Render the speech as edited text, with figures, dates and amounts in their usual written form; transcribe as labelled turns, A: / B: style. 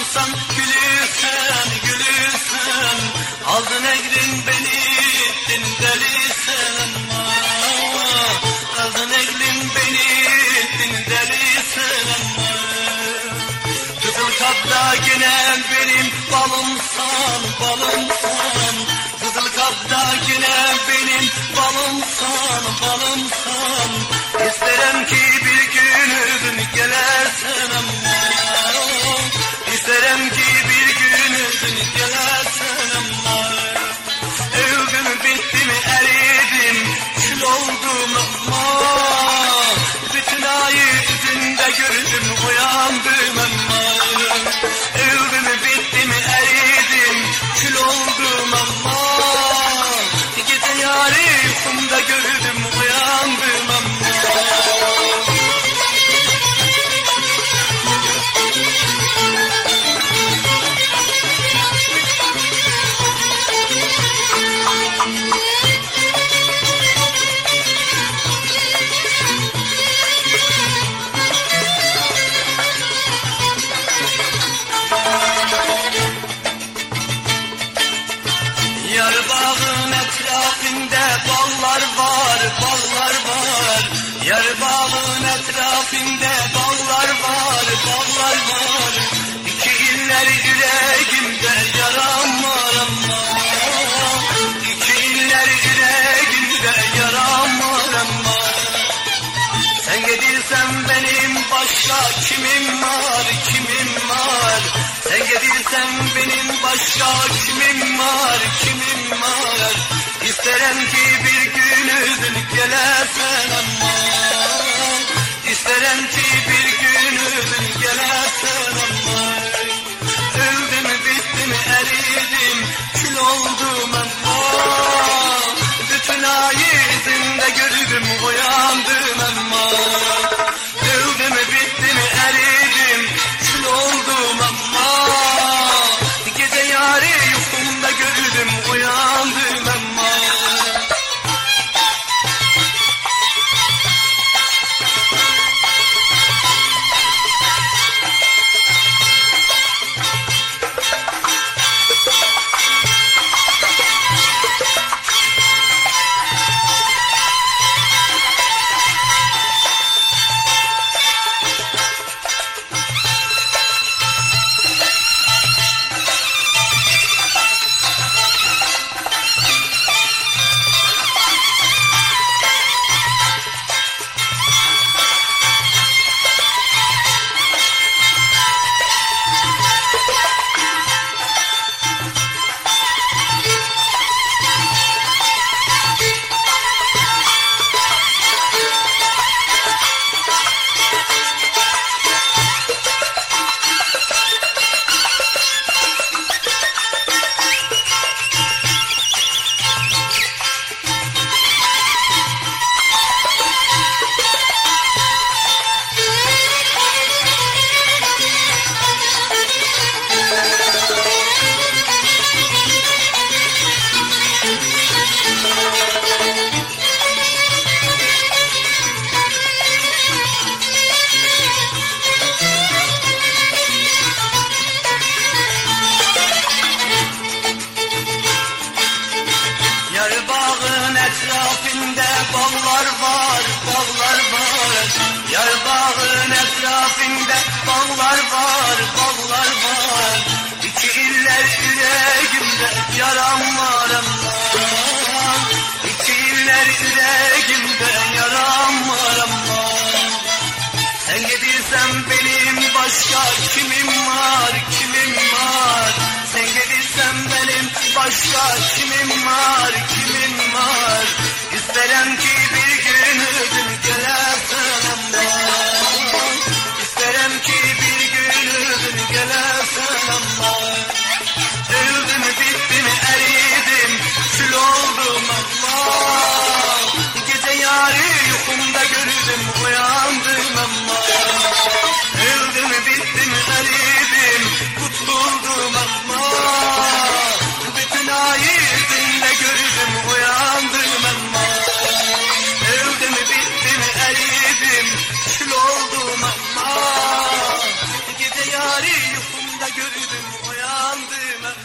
A: olsan gülürsen, gülürsen. Aldın eğrin beni ettin deli sen ama. Aldın eğrin beni ettin deli sen ama. Kızıl kapta gene benim balımsan, balımsan. Kızıl kapta gene benim balımsan, balımsan. İsterim ki bir gün ödün gelersen ama. İsterim ki bir gün ödün gelersen ama. Öldüm bittim eridim kül oldum ama. Bütün ayı yüzünde gördüm uyandım ama. Öldüm bittim eridim kül oldum ama. Gece yarı uykumda gördüm uyandım ama. Yar bağın etrafında ballar var, ballar var. Yar bağın etrafında ballar var, ballar var. İki iller yüreğimde yaram var ama. İki iller yüreğimde yaram var ama. Sen gidirsen benim başka kimim var, kimim var. Sen gidirsen benim başka kimim var, kimim var. İsterim ki bir gün ödün gelersen ama. İsterim ki bir gün ödün gelersen ama. Öldüm bittim eridim kül oldum ama. Bütün ay yüzünde gördüm uyandım ama. Öldüm bittim eridim kül oldum ama. Gece yarı uykumda gördüm uyandım ama. Yar bağın etrafında ballar var, ballar var. Yar bağın etrafında ballar var, ballar var. İki iller yüreğimde yaram var ama. İki iller yüreğimde yaram var ama. Sen gidirsen benim başka kimim var, kimim var. Sen gidirsen benim başka kimim var, kimim var. İsterim ki bir gün ödüm gelersen ama. İsterim ki bir gün ödüm gelersen ama. Öldüm bittim eridim kül oldum ama. Gece yarı uykumda gördüm uyandım ama. Öldüm bittim eridim kurtuldum ama. Bütün ay yüzünde gördüm uyandım ama. Öldüm bittim eridim kül oldum ama. Gece yarı uykumda gördüm uyandım